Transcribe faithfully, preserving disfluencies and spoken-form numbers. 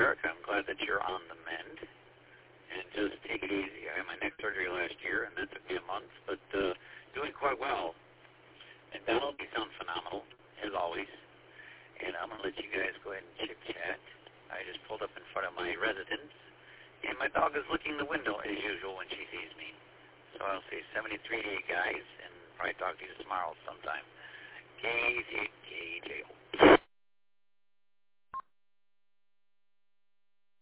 Erica, I'm glad that you're on the mend. And just take it easy. I had my neck surgery last year, and that took me a month, but uh, doing quite well. And Donald, you sound phenomenal, as always. And I'm going to let you guys go ahead and chit-chat. I just pulled up in front of my residence, and my dog is licking the window, as usual, when she sees me. So I'll say seventy-three to you guys, and probably talk to you tomorrow sometime. K J K J O.